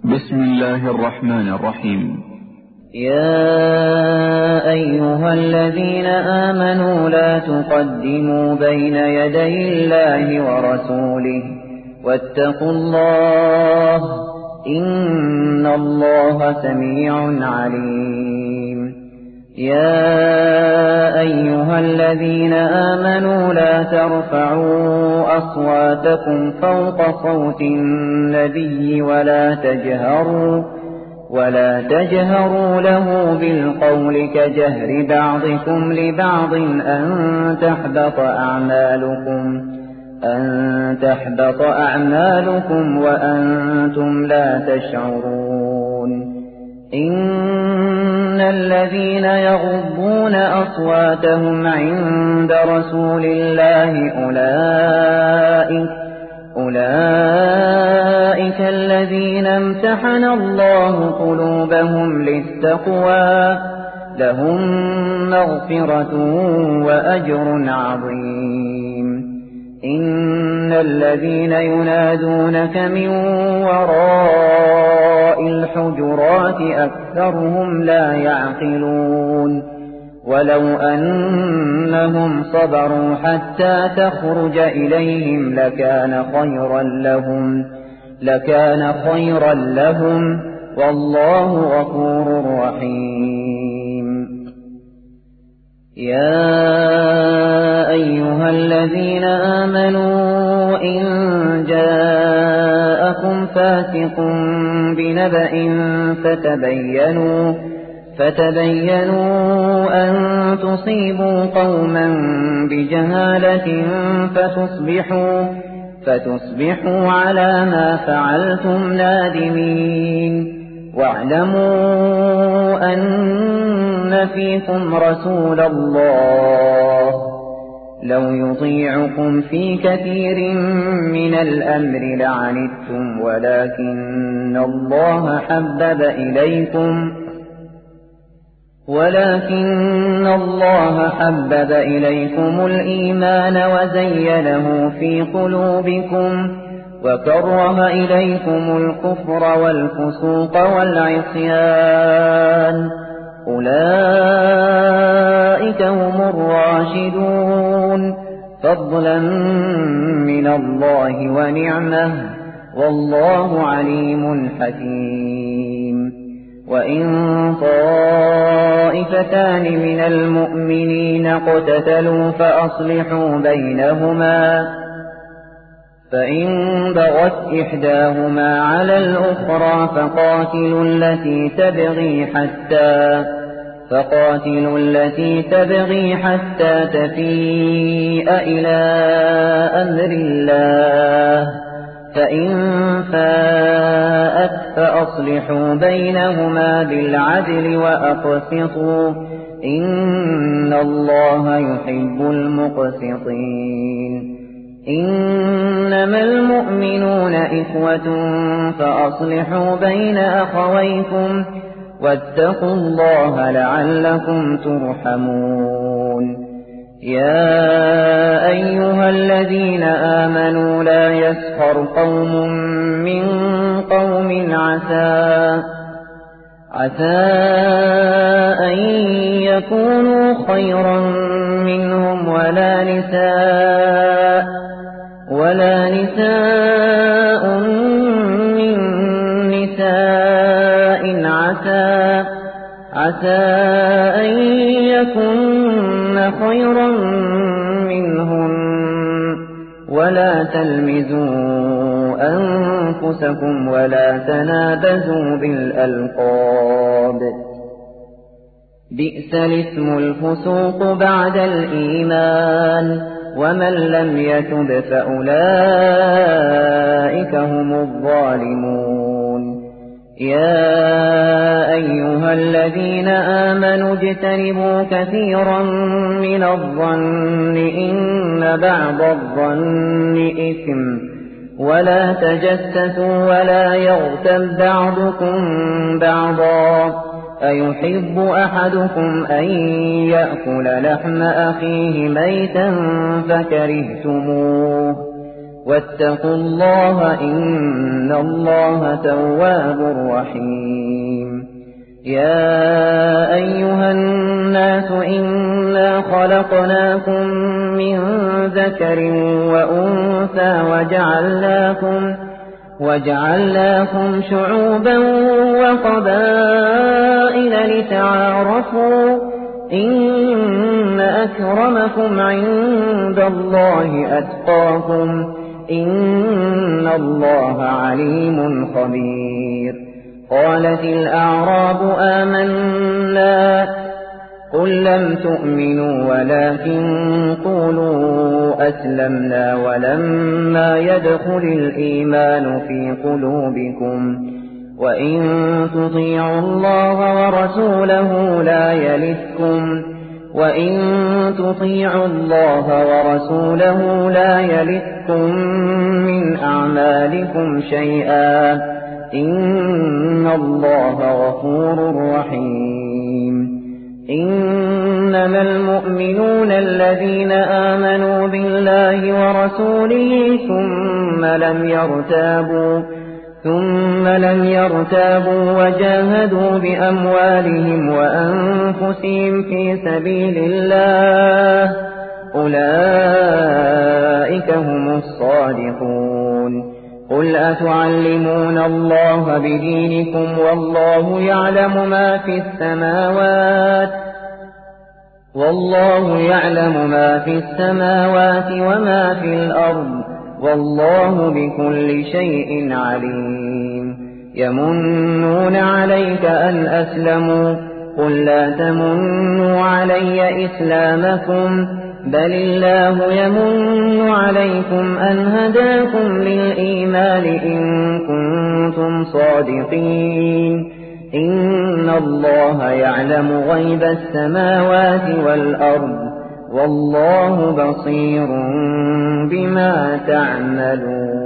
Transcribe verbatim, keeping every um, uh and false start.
بسم الله الرحمن الرحيم. يا أيها الذين آمنوا لا تقدموا بين يدي الله ورسوله واتقوا الله إن الله سميع عليم. يا أيها الذين آمنوا لا ترفعوا أصواتكم فوق صوت النبي ولا تجهروا ولا تجهروا له بالقول كجهر بعضكم لبعض أن تحبط أعمالكم أن تحبط أعمالكم وأنتم لا تشعرون. إن الذين يغضون أصواتهم عند رسول الله أولئك أولئك الذين امتحن الله قلوبهم للتقوى لهم مغفرة وأجر عظيم. إن الذين ينادونك من وراء الحجرات أكثرهم لا يعقلون. ولو أنهم صبروا حتى تخرج إليهم لكان خيرا لهم لكان خيرا لهم والله غفور رحيم. يا أيها الذين آمنوا إن جاءكم فاسق بنبأ فتبينوا فتبينوا أن تصيبوا قوما بجهالة فتصبحوا فتصبحوا على ما فعلتم نادمين. واعلموا أن فيكم رسول الله لو يطيعكم في كثير من الأمر لعنتم ولكن الله حبب إليكم ولكن الله حبب إليكم الإيمان وزينه في قلوبكم وكره إليكم الكفر والفسوق والعصيان أولئك هم الراشدون فضلا من الله ونعمه والله عليم حكيم. وإن طائفتان من المؤمنين اقتتلوا فأصلحوا بينهما فإن بغت إحداهما على الأخرى فقاتلوا التي تبغي حتى فقاتلوا التي تبغي حتى تفيء إلى أمر الله فإن فاءت فأصلحوا بينهما بالعدل وأقسطوا إن الله يحب المقسطين. إنما المؤمنون إخوة فأصلحوا بين أخويكم واتقوا الله لعلكم ترحمون. يا أيها الذين آمنوا لا يسخر قوم من قوم عسى عسى أن يكونوا خيرا منهم ولا نساء ولا نساء من نساء عسى عسى أن يكن خيرا منهم ولا تلمزوا أنفسكم ولا تنابزوا بالألقاب بئس الاسم الفسوق بعد الإيمان ومن لم يتب فأولئك هم الظالمون. يا أيها الذين آمنوا اجتنبوا كثيرا من الظن إن بعض الظن إثم ولا تجسسوا ولا يغتب بعضكم بعضا أيحب أحدكم أن يأكل لحم أخيه ميتا فكرهتموه واتقوا الله إن الله تواب رحيم يا أيها الناس إنا خلقناكم من ذكر وأنثى وجعلناكم وجعلناكم شعوبا وقبائل لتعارفوا إن أكرمكم عند الله أتقاكم إن الله عليم خبير قالت الأعراب آمنا قل لم تؤمنوا ولكن قولوا أسلمنا ولما يدخل الإيمان في قلوبكم وإن تطيعوا الله ورسوله لا يلتكم وإن تطيعوا الله ورسوله لا يلتكم من أعمالكم شيئا إن الله غفور رحيم إنما المؤمنون الذين آمنوا بالله ورسوله ثم لم يرتابوا ثم لم يرتابوا وجاهدوا بأموالهم وأنفسهم في سبيل الله أولئك هم الصادقون قل أتعلمون الله بدينكم والله يعلم ما في السماوات والله يعلم ما في السماوات وما في الأرض والله بكل شيء عليم يمنون عليك أن أسلموا قل لا تمنوا علي إسلامكم بل الله يمن عليكم أن هداكم للإيمان إن كنتم صادقين إن الله يعلم غيب السماوات والأرض والله بصير بما تعملون